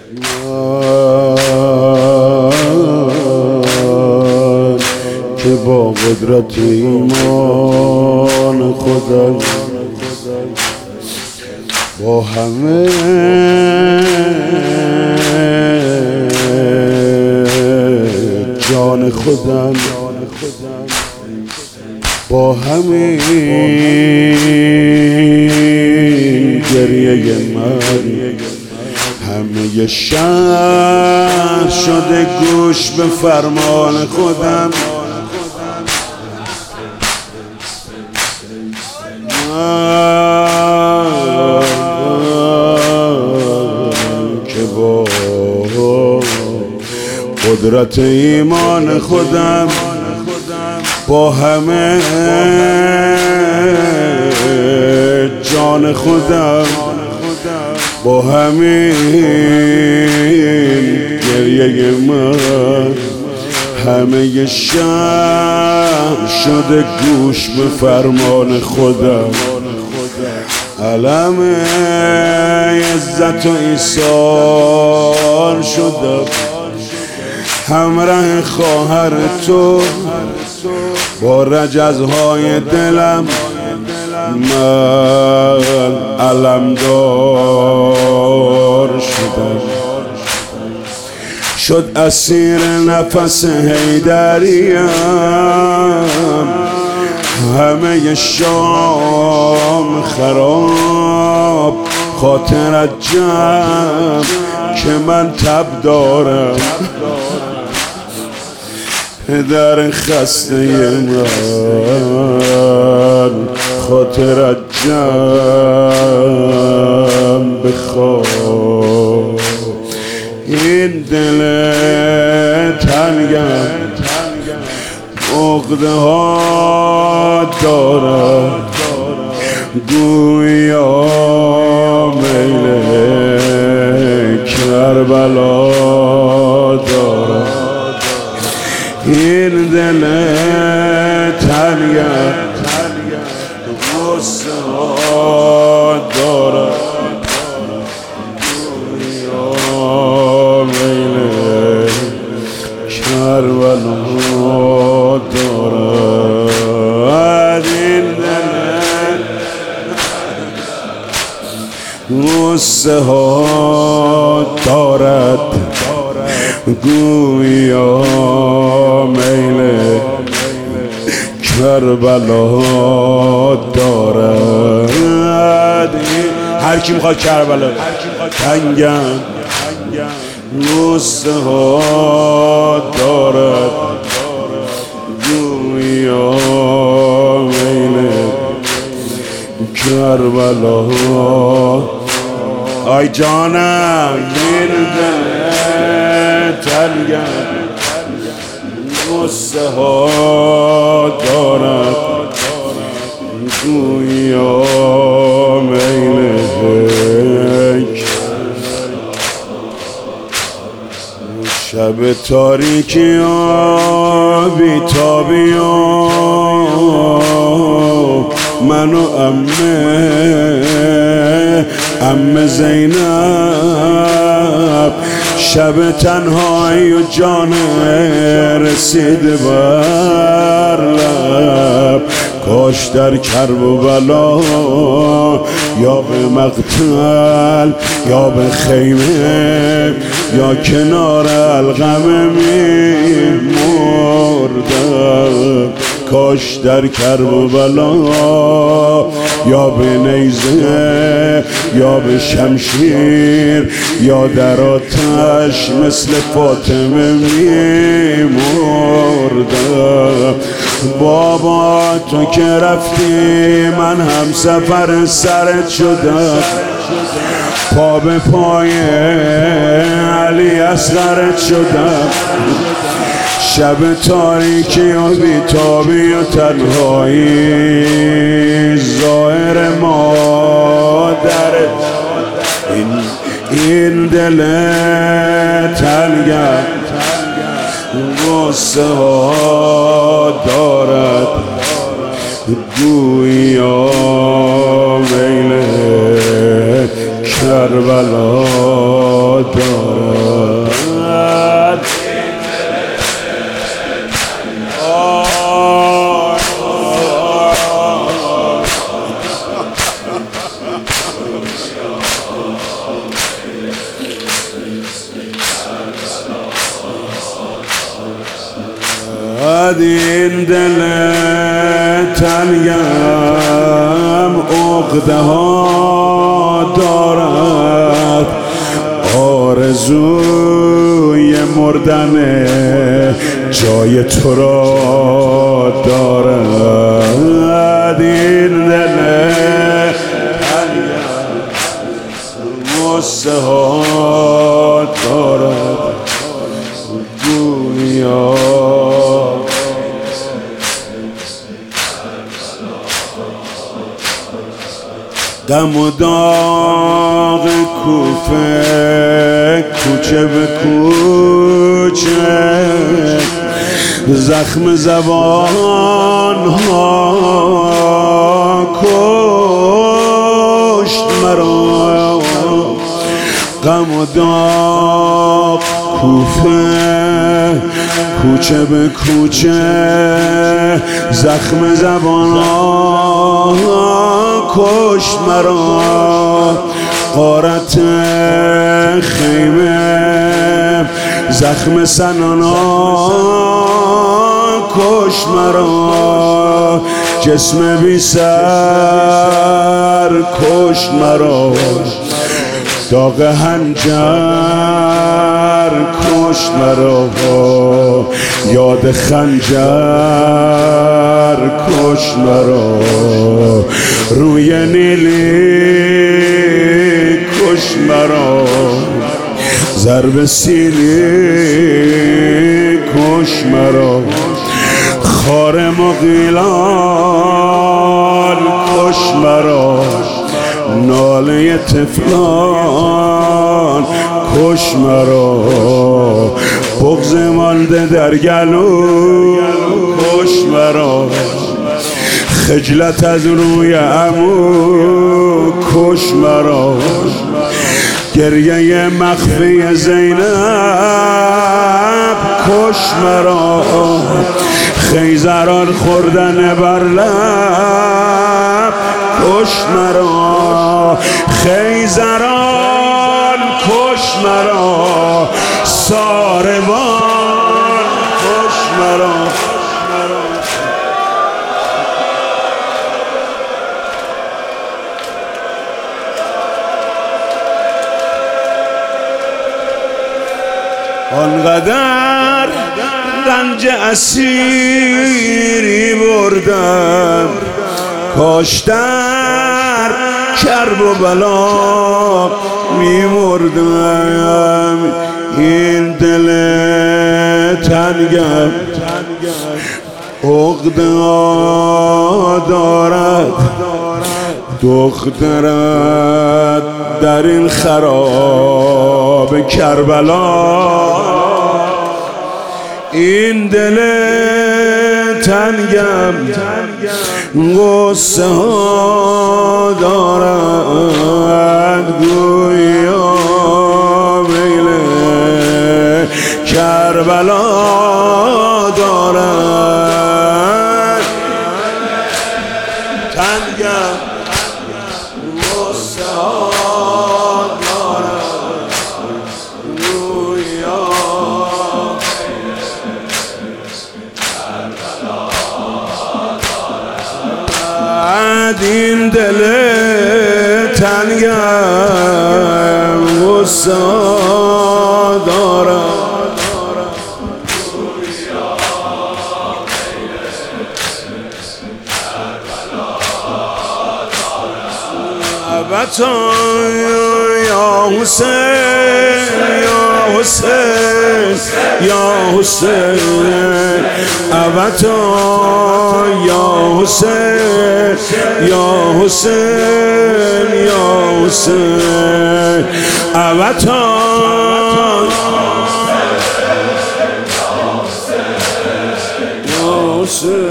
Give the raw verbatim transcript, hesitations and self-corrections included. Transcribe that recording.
من که با قدرت ایمان خودم با همه جان خودم با همین گریه من همه شهر شده گوش به فرمان خودم. که با قدرت ایمان خودم با همه جان خودم با همین گریه من همه شهر شده گوش به فرمان خودم. علم عزت و ایثار شدم همراه خواهر تو با رجزهای دلم من علمدار شدم. شد اسیر نفس حیدریم همه شام خراب خاطرت جمع که من تب دارم پدر خسته من خاطرت جمع بخواب. این دل تنگم عقده ها دارد گویا میل کربلا دارد. این دل تنگم غصه ها دارد گویا میل کربلا دارد. این دل غصه ها دارد گویا میل کربلا دارد. هر کی میخواد کربلا تنگم غصه ها دارد گویا میل کربلا. آی جانم این دل تنگم غصه ها دارد گویا میل شب تاریکی ها بیتابی ها من و عمه عمه زینب شب تنهایی و جان رسیده بر لب کاش در کرب و بلا یا به مقتل یا به خیمه یا کنار القمه می‌مردم. کاش در کرب و بلا یا به نیزه یا به شمشیر یا در آتش مثل فاطمه می‌مردم. بابا تو که رفتی من هم سفر سرت شدم پا به پای علی اصغرت شدم. شب تاریکی و بیتابی و تنهایی ظاهر مادرت این, این دل تنگم غصه ها دارد گویا میل کربلا دارد. این دل تنگم عقده ها دارد، آرزوی مردن جای تو را دارد. این دل تنگم غصه ها دارد، گویا غم و داغ کوفه کوچه به کوچه، زخم زبان ها کشت مرا. غم و داغ کوفه کوچه به کوچه، زخم زبان ها کشت مرا. غارت خیمه زخم سنانا کشت مرا. جسم بی سر کشت مرا، داغ هنجر کشت مرا. یاد خنجر کشت مرا، روی نیلی کشت مرا. ضرب سیلی کشت مرا، خار مغیلان کشت مرا. ناله طفلان کشت مرا، بغض مانده در گلو کشت مرا. خجلت از روی عمو کشت مرا، گریه مخفی زینب کشت مرا. خیزران خوردن بر لب کشت مرا. خیزران کشت مرا، ساربان کشت مرا. آنقدر رنج اسیری بردم، کاش در کرب و بلا میمردم. این دل تنگم عقده دارد، دخترت در این خراب کربلا. این دل تنگم غصه ها دارد، گویا میل کربلا دارد. تنگم غصه ها دارد، گویا این دل تنگم غصه دارم. البته یا حسین یا حسین یا حسین، البته یا حسین یا حسین یا حسین، البته یا حسین.